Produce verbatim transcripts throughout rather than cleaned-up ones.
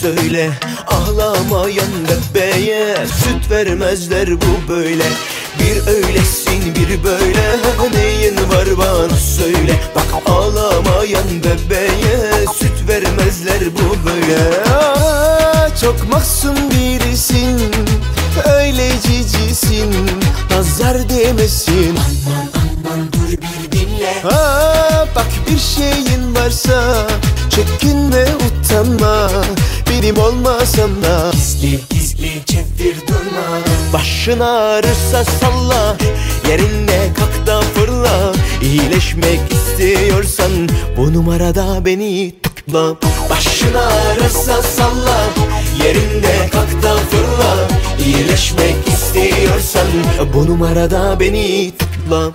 söyle. Ağlamayan bebeğe süt vermezler bu böyle. Bir öylesin bir böyle, neyin var bana söyle. Bak ağlamayan bebeğe süt vermezler bu böyle. Aa, çok mahzun birisin, öyle cicisin, nazar demesin. Aman aman dur bir dinle. Aa, bak bir şeyin varsa çekinme utanma, benim olmasam da Gizli gizli çevir durma. Başın ağrırsa salla, yerinde kalk da fırla. İyileşmek istiyorsan bu numarada beni tıkla. Başın ağrırsa salla, yerinde kalk da fırla. İyileşmek istiyorsan bu numarada beni tıkla.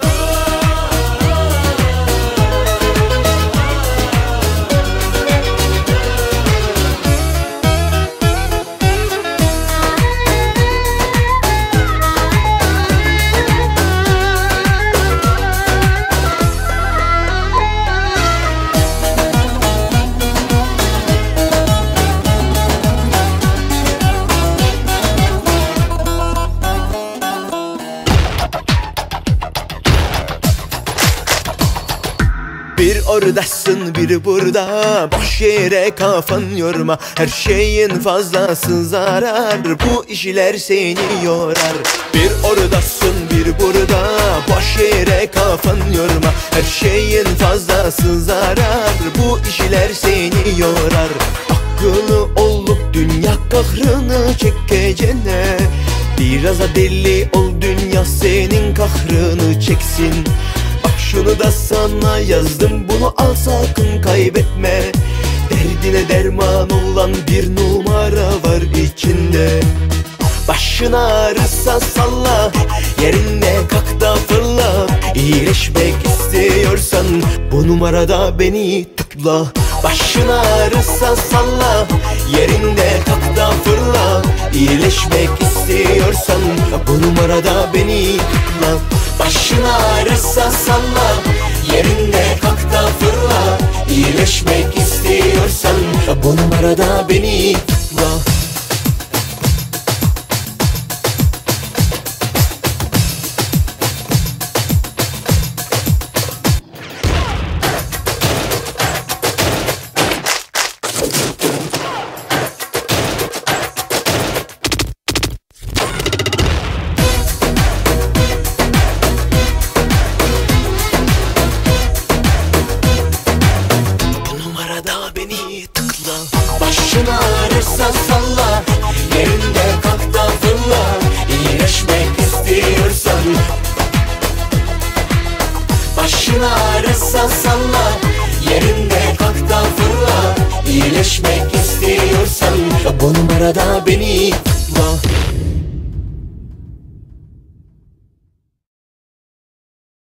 Bir oradasın bir burada, boş yere kafan yorma. Her şeyin fazlası zarar, bu işler seni yorar. Bir oradasın bir burada, boş yere kafan yorma. Her şeyin fazlası zarar, bu işler seni yorar. Akıllı olup dünya kahrını çekeceğine, biraz da deli ol, dünya senin kahrını çeksin. Şunu da sana yazdım, bunu al sakın kaybetme. Derdine derman olan bir numara var içinde. Başın ağrırsa salla, yerinde kalk da fırla. İyileşmek istiyorsan bu numarada beni tıkla. Başın ağrırsa salla, yerinde kalk da fırla. İyileşmek istiyorsan bu numarada beni tıkla. Başın ağrırsa salla, yerinde kalk da fırla. İyileşmek istiyorsan bu numarada beni tıkla. Başın ağrırsa salla, yerinde kalk da fırla. İyileşmek istiyorsan. Başın ağrırsa salla, yerinde kalk da fırla. İyileşmek istiyorsan bu numarada beni tıkla.